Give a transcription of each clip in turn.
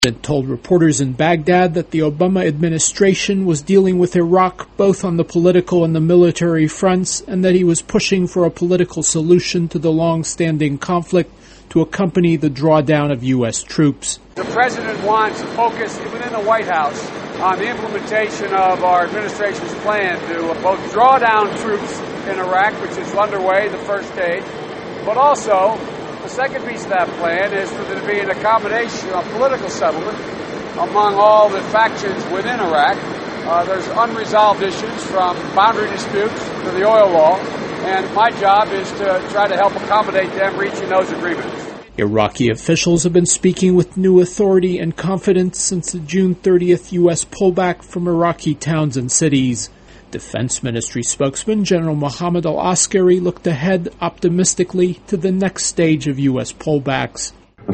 told reporters in Baghdad that the Obama administration was dealing with Iraq both on the political and the military fronts, and that he was pushing for a political solution to the long-standing conflict to accompany the drawdown of U.S. troops. The president wants to focus within the White House on the implementation of our administration's plan to both draw down troops in Iraq, which is underway, the first stage, but also the second piece of that plan is for there to be an accommodation, a political settlement among all the factions within Iraq. There's unresolved issues from boundary disputes to the oil law, and my job is to try to help accommodate them reaching those agreements. Iraqi officials have been speaking with new authority and confidence since the June 30th U.S. pullback from Iraqi towns and cities. Defense Ministry spokesman General Mohammed al-Askari looked ahead optimistically to the next stage of U.S. pullbacks. He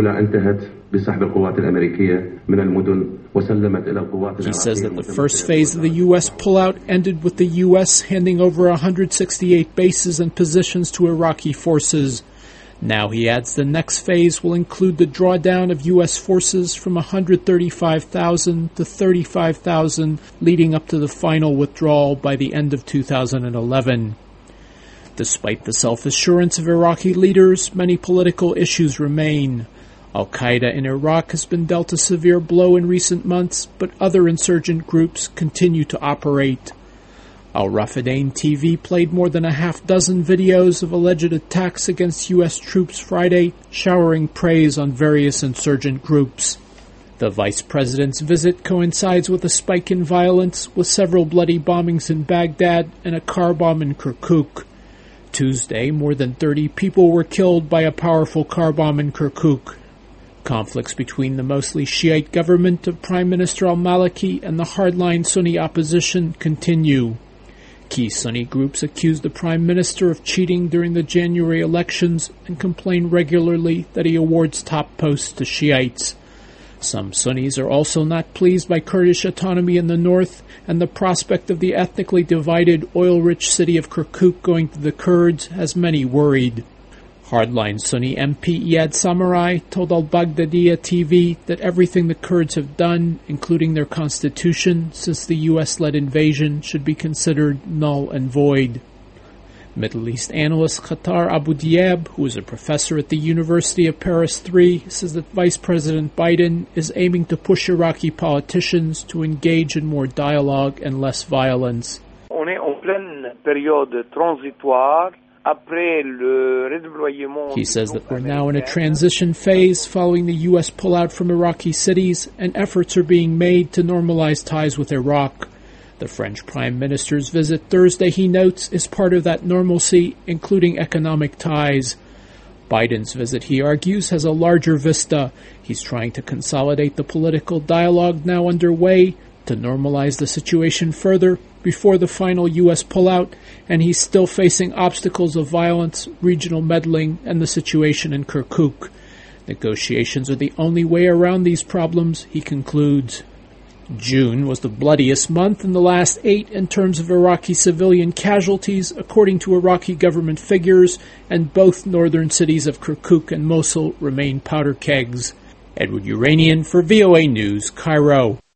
says that the first phase of the U.S. pullout ended with the U.S. handing over 168 bases and positions to Iraqi forces. Now, he adds, the next phase will include the drawdown of U.S. forces from 135,000 to 35,000, leading up to the final withdrawal by the end of 2011. Despite the self-assurance of Iraqi leaders, many political issues remain. Al-Qaeda in Iraq has been dealt a severe blow in recent months, but other insurgent groups continue to operate. Al-Rafidain TV played more than a half-dozen videos of alleged attacks against U.S. troops Friday, showering praise on various insurgent groups. The vice president's visit coincides with a spike in violence, with several bloody bombings in Baghdad and a car bomb in Kirkuk. Tuesday, more than 30 people were killed by a powerful car bomb in Kirkuk. Conflicts between the mostly Shiite government of Prime Minister al-Maliki and the hardline Sunni opposition continue. Key Sunni groups accuse the Prime Minister of cheating during the January elections and complain regularly that he awards top posts to Shiites. Some Sunnis are also not pleased by Kurdish autonomy in the north and the prospect of the ethnically divided, oil-rich city of Kirkuk going to the Kurds has many worried. Hardline Sunni MP Iyad Samurai told al-Baghdadiyya TV that everything the Kurds have done, including their constitution, since the U.S.-led invasion, should be considered null and void. Middle East analyst Khattar Abu Diab, who is a professor at the University of Paris III, says that Vice President Biden is aiming to push Iraqi politicians to engage in more dialogue and less violence. On est en pleine période transitoire. He says that we're now in a transition phase following the U.S. pullout from Iraqi cities, and efforts are being made to normalize ties with Iraq. The French Prime Minister's visit Thursday, he notes, is part of that normalcy, including economic ties. Biden's visit, he argues, has a larger vista. He's trying to consolidate the political dialogue now underway, to normalize the situation further before the final U.S. pullout, and he's still facing obstacles of violence, regional meddling, and the situation in Kirkuk. Negotiations are the only way around these problems, he concludes. June was the bloodiest month in the last 8 in terms of Iraqi civilian casualties, according to Iraqi government figures, and both northern cities of Kirkuk and Mosul remain powder kegs. Edward Uranian for VOA News, Cairo.